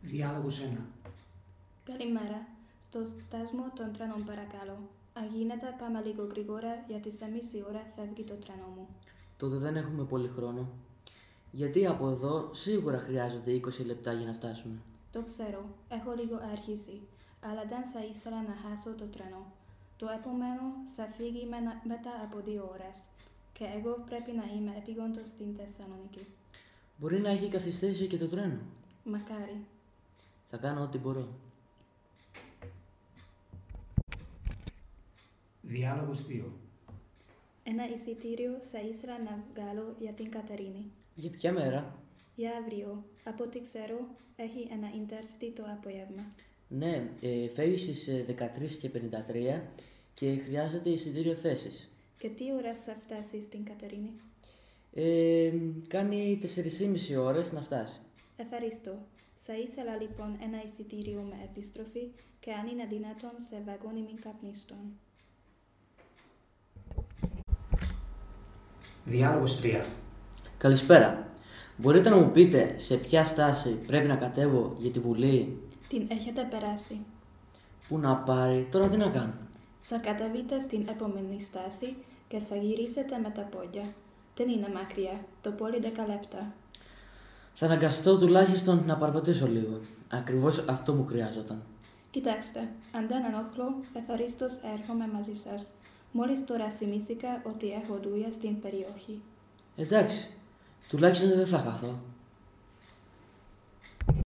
Διάλογος 1. Καλημέρα. Στο στάσιμο των τρένων παρακαλώ. Αν γίνεται πάμε λίγο γρήγορα γιατί σε μισή ώρα φεύγει το τρένο μου. Τότε δεν έχουμε πολύ χρόνο. Γιατί από εδώ σίγουρα χρειάζονται 20 λεπτά για να φτάσουμε. Το ξέρω, έχω λίγο αρχίσει, αλλά δεν θα ήθελα να χάσω το τρένο. Το επόμενο θα φύγει μετά από 2 ώρες και εγώ πρέπει να είμαι επίγοντος στην Θεσσαλονίκη. Μπορεί να έχει καθυστέρηση και το τρένο. Μακάρι. Θα κάνω ό,τι μπορώ. Διάλογος 2. Ένα εισιτήριο θα ήθελα να βγάλω για την Κατερίνη. Για ποια μέρα? Για αύριο. Από ό,τι ξέρω, έχει ένα Intercity το απόγευμα. Ναι, φεύγει στις 13:53 και χρειάζεται εισιτήριο θέσης. Και τι ώρα θα φτάσει στην Κατερίνη? Κάνει 4,5 ώρες να φτάσει. Ευχαριστώ. Θα ήθελα λοιπόν ένα εισιτήριο με επιστροφή και αν είναι δυνατόν σε βαγόνι μη καπνιστών. Διάλογος 3. Καλησπέρα. Μπορείτε να μου πείτε σε ποια στάση πρέπει να κατέβω για τη Βουλή? Την έχετε περάσει. Πού να πάρει, τώρα τι να κάνω? Θα καταβείτε στην επόμενη στάση και θα γυρίσετε με τα πόδια. Δεν είναι μακριά, το πολύ 10 λεπτά. Θα αναγκαστώ τουλάχιστον να παρπατήσω λίγο. Ακριβώς αυτό μου χρειάζονταν. Κοιτάξτε, αν δεν ενοχλώ, ευχαρίστως έρχομαι μαζί σας. Μόλις τώρα θυμήθηκα ότι έχω δουλειά στην περιοχή. Εντάξει, τουλάχιστον δεν θα χαθώ.